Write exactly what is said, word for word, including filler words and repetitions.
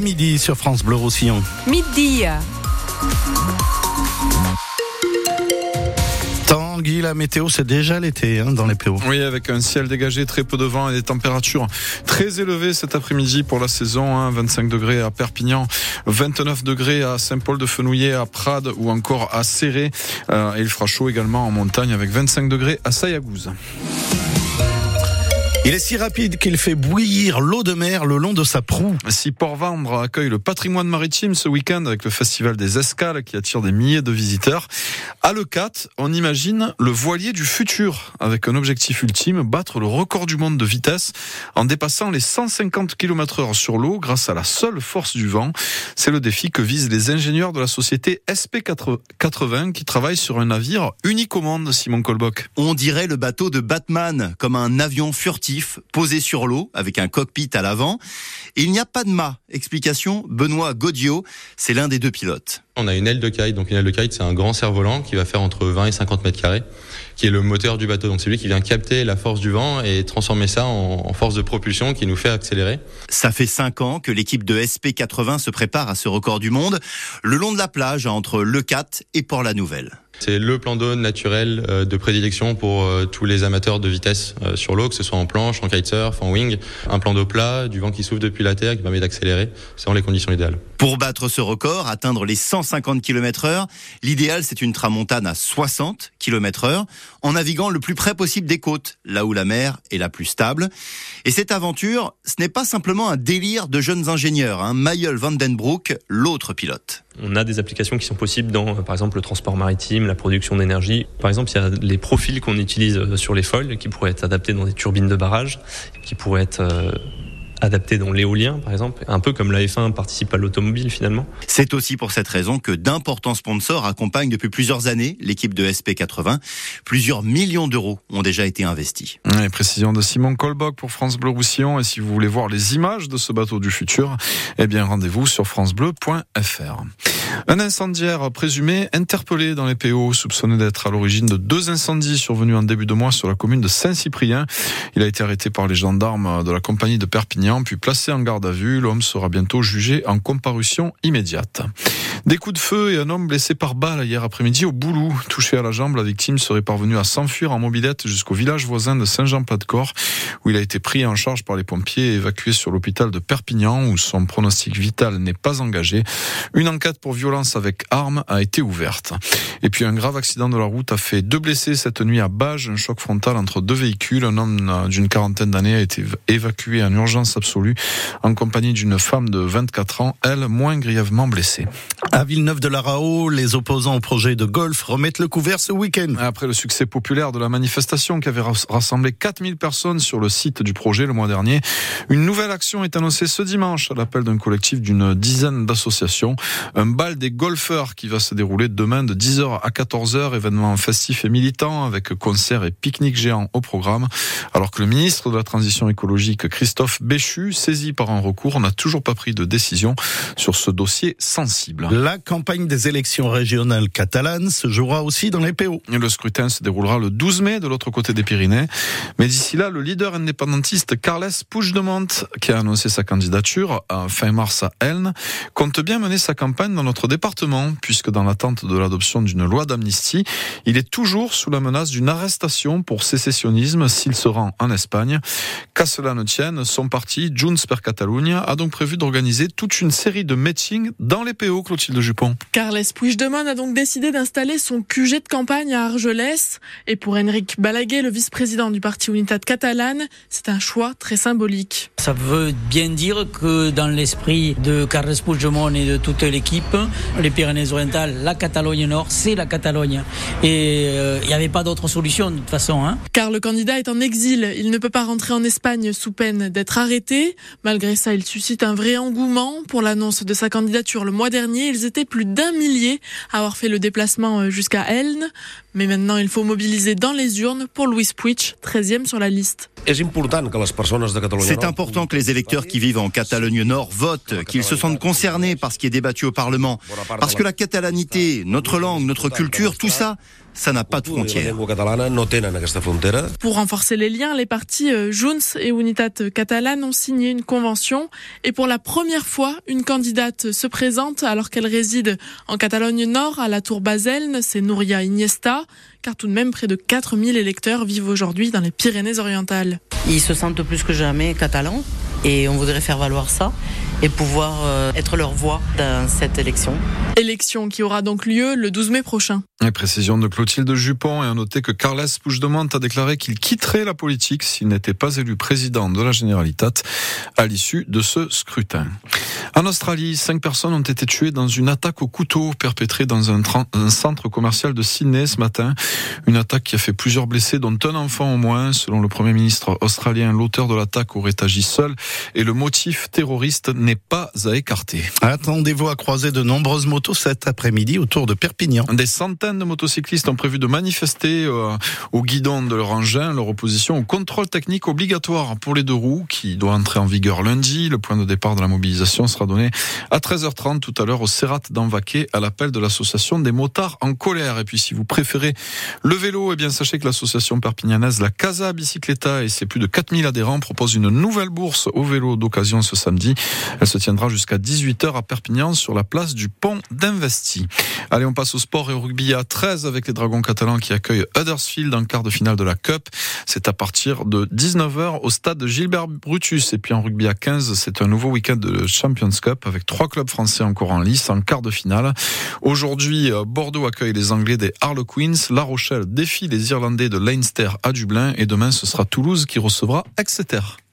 midi sur France Bleu Roussillon. Midi. Tanguy, la météo, c'est déjà l'été hein, dans les P O. Oui, avec un ciel dégagé, très peu de vent et des températures très élevées cet après-midi pour la saison. Hein, vingt-cinq degrés à Perpignan, vingt-neuf degrés à Saint-Paul-de-Fenouillet, à Prades ou encore à Céré. Euh, et il fera chaud également en montagne avec vingt-cinq degrés à Sayagouz. Il est si rapide qu'il fait bouillir l'eau de mer le long de sa proue. Si Port-Vendre accueille le patrimoine maritime ce week-end avec le festival des escales qui attire des milliers de visiteurs, à Leucate, on imagine le voilier du futur avec un objectif ultime, battre le record du monde de vitesse en dépassant les cent cinquante kilomètres heure sur l'eau grâce à la seule force du vent. C'est le défi que visent les ingénieurs de la société S P quatre-vingts qui travaillent sur un navire unique au monde, Simon Colboc. On dirait le bateau de Batman, comme un avion furtif posé sur l'eau avec un cockpit à l'avant. Et il n'y a pas de mât. Explication, Benoît Gaudiot, c'est l'un des deux pilotes. On a une aile de kite. Donc une aile de kite, c'est un grand cerf-volant qui va faire entre vingt et cinquante mètres carrés, qui est le moteur du bateau. Donc c'est lui qui vient capter la force du vent et transformer ça en, en force de propulsion qui nous fait accélérer. Ça fait cinq ans que l'équipe de S P quatre-vingts se prépare à ce record du monde, le long de la plage entre Leucate et Port-la-Nouvelle. C'est le plan d'eau naturel de prédilection pour tous les amateurs de vitesse sur l'eau, que ce soit en planche, en kitesurf, en wing. Un plan d'eau plat, du vent qui souffle depuis la terre qui permet d'accélérer. C'est dans les conditions idéales. Pour battre ce record, atteindre les cent cinquante kilomètres heure, l'idéal c'est une tramontane à soixante kilomètres heure, en naviguant le plus près possible des côtes, là où la mer est la plus stable. Et cette aventure, ce n'est pas simplement un délire de jeunes ingénieurs. Hein. Mayol van den Broek, l'autre pilote. On a des applications qui sont possibles dans, par exemple, le transport maritime, la production d'énergie. Par exemple, il y a les profils qu'on utilise sur les foils qui pourraient être adaptés dans des turbines de barrage, qui pourraient être euh, adaptés dans l'éolien, par exemple. Un peu comme la F un participe à l'automobile, finalement. C'est aussi pour cette raison que d'importants sponsors accompagnent depuis plusieurs années l'équipe de S P quatre-vingts. Plusieurs millions d'euros ont déjà été investis. Et précision de Simon Colboc pour France Bleu Roussillon. Et si vous voulez voir les images de ce bateau du futur, eh bien, rendez-vous sur francebleu point f r. Un incendiaire présumé interpellé dans les P O, soupçonné d'être à l'origine de deux incendies survenus en début de mois sur la commune de Saint-Cyprien. Il a été arrêté par les gendarmes de la compagnie de Perpignan, puis placé en garde à vue. L'homme sera bientôt jugé en comparution immédiate. Des coups de feu et un homme blessé par balle hier après-midi au Boulou. Touché à la jambe, la victime serait parvenue à s'enfuir en mobilette jusqu'au village voisin de Saint-Jean-Pas-de-Corps, où il a été pris en charge par les pompiers et évacué sur l'hôpital de Perpignan, où son pronostic vital n'est pas engagé. Une enquête pour violence avec arme a été ouverte. Et puis un grave accident de la route a fait deux blessés cette nuit à Bages, un choc frontal entre deux véhicules. Un homme d'une quarantaine d'années a été évacué en urgence absolue en compagnie d'une femme de vingt-quatre ans, elle moins grièvement blessée. À Villeneuve-de-la-Raho, les opposants au projet de golf remettent le couvert ce week-end. Après le succès populaire de la manifestation qui avait rassemblé quatre mille personnes sur le site du projet le mois dernier, une nouvelle action est annoncée ce dimanche à l'appel d'un collectif d'une dizaine d'associations. Un bal des golfeurs qui va se dérouler demain de dix heures à quatorze heures, événement festif et militant avec concerts et pique-niques géants au programme. Alors que le ministre de la Transition écologique, Christophe Béchu, saisi par un recours, n'a toujours pas pris de décision sur ce dossier sensible. La campagne des élections régionales catalanes se jouera aussi dans les P O. Le scrutin se déroulera le douze mai de l'autre côté des Pyrénées. Mais d'ici là, le leader indépendantiste Carles Puigdemont, qui a annoncé sa candidature à fin mars à Elne, compte bien mener sa campagne dans notre département, puisque dans l'attente de l'adoption d'une loi d'amnistie, il est toujours sous la menace d'une arrestation pour sécessionnisme s'il se rend en Espagne. Qu'à cela ne tienne, son parti, Junts per Catalunya, a donc prévu d'organiser toute une série de meetings dans les P O, Clotilde Jupon. Carles Puigdemont a donc décidé d'installer son Q G de campagne à Argelès. Et pour Enric Balaguer, le vice-président du parti Unitat Catalane, c'est un choix très symbolique. Ça veut bien dire que dans l'esprit de Carles Puigdemont et de toute l'équipe, les Pyrénées-Orientales, la Catalogne Nord, c'est la Catalogne. Et il euh, n'y avait pas d'autre solution de toute façon. Hein. Car le candidat est en exil. Il ne peut pas rentrer en Espagne sous peine d'être arrêté. Malgré ça, il suscite un vrai engouement. Pour l'annonce de sa candidature le mois dernier, ils étaient plus d'un millier à avoir fait le déplacement jusqu'à Elne. Mais maintenant, il faut mobiliser dans les urnes pour Luis Puig, treizième sur la liste. C'est important que les électeurs qui vivent en Catalogne Nord votent, qu'ils se sentent concernés par ce qui est débattu au Parlement. Parce que la catalanité, notre langue, notre culture, tout ça, ça n'a pas de frontières. Pour renforcer les liens, les partis Junts et Unitat Catalane ont signé une convention. Et pour la première fois, une candidate se présente alors qu'elle réside en Catalogne Nord, à la Tour Baselne. C'est Núria Iniesta, car tout de même près de quatre mille électeurs vivent aujourd'hui dans les Pyrénées-Orientales. Ils se sentent plus que jamais catalans et on voudrait faire valoir ça et pouvoir euh, être leur voix dans cette élection. Élection qui aura donc lieu le douze mai prochain. Et précision de Clotilde Jupon, et à noter que Carles Puigdemont a déclaré qu'il quitterait la politique s'il n'était pas élu président de la Generalitat à l'issue de ce scrutin. En Australie, cinq personnes ont été tuées dans une attaque au couteau perpétrée dans un, tra- un centre commercial de Sydney ce matin. Une attaque qui a fait plusieurs blessés, dont un enfant au moins. Selon le Premier ministre australien, l'auteur de l'attaque aurait agi seul et le motif terroriste n'est pas à écarter. Attendez-vous à croiser de nombreuses motos cet après-midi autour de Perpignan. Des centaines de motocyclistes ont prévu de manifester euh, au guidon de leur engin leur opposition au contrôle technique obligatoire pour les deux roues qui doit entrer en vigueur lundi. Le point de départ de la mobilisation sera donné à treize heures trente tout à l'heure au Serrat d'Envaquet à l'appel de l'association des motards en colère. Et puis si vous préférez le vélo, eh bien sachez que l'association perpignanaise La Casa Bicicleta et ses plus de quatre mille adhérents proposent une nouvelle bourse au vélo d'occasion ce samedi. Elle se tiendra jusqu'à dix-huit heures à Perpignan sur la place du Pont d'Investy. Allez, on passe au sport et au rugby à treize avec les Dragons catalans qui accueillent Huddersfield en quart de finale de la Cup. C'est à partir de dix-neuf heures au stade Gilbert Brutus. Et puis en rugby à quinze, c'est un nouveau week-end de Champions Cup avec trois clubs français encore en lice en quart de finale. Aujourd'hui, Bordeaux accueille les Anglais des Harlequins. La Rochelle défie les Irlandais de Leinster à Dublin. Et demain, ce sera Toulouse qui recevra Exeter.